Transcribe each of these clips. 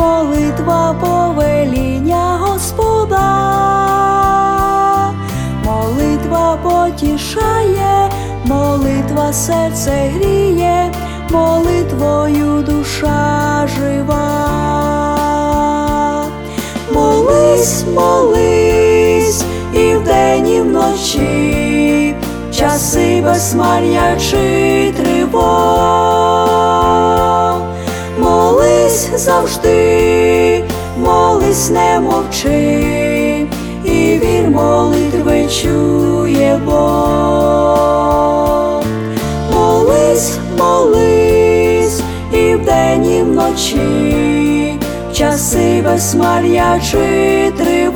молитва повеління Господа, молитва потішає, молитва серце гріє, молитвою душа жива. Молись, молись і вдень, і вночі, часи безмар'я чи тривог. Молись завжди, молись, не мовчи, і вір, молитви чує Бог. Молись, молись і вдень, і вночі, в часи безмар'я чи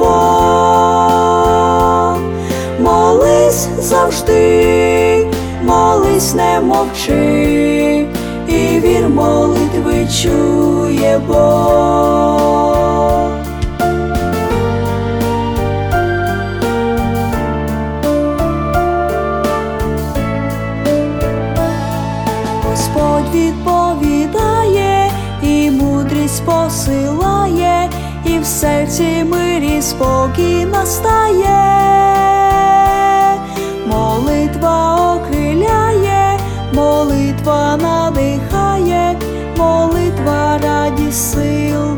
тривог. Молись завжди, молись, не мовчи, і вір, молитви чує Бог. Господь відповідає, і мудрість посилає, і в серці мир і спокій настає. Молитва окриляє, молитва надихає, молитва радість сил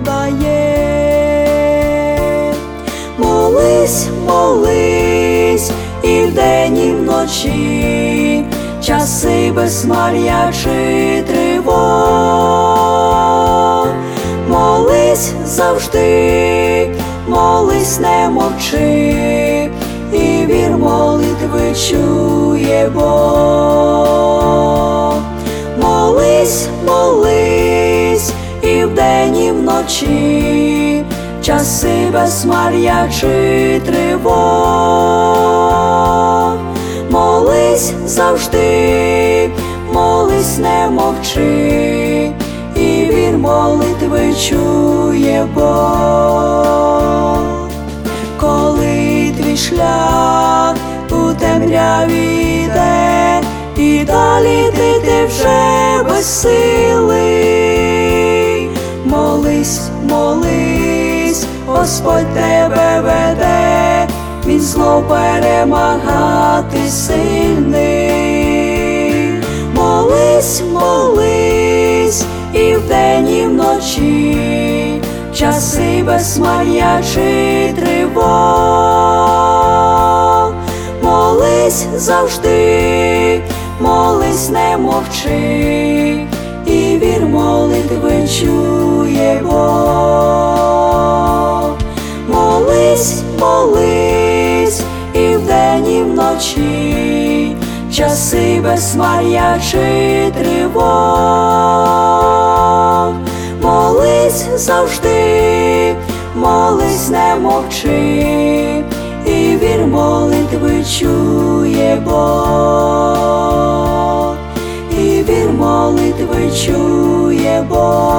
дає. Молись, молись і вдень, і вночі, часи безмар'я чи тривог. Молись завжди, молись, не мовчи, і вір, молитви чує Бог. Молись, молись і вдень, і вночі, часи безмар'я чи тривог. Молись завжди, молись, не мовчи, і вір, молитви чує Бог. Коли твій шлях у темряві йде, і далі ти вже безсилий, молись, молись, Господь тебе веде, Він зло перемагати сильний. Молись, молись і вдень, і вночі, часи безмар'я чи тривог. Молись завжди, молись, не мовчи, і вір, молитви чує Бог. Молись, молись і вдень, і вночі, часи безмар'я чи тривог. Молись завжди, молись, не мовчи, і вір, молитви чує Бог, і вір, молитви чує Бог.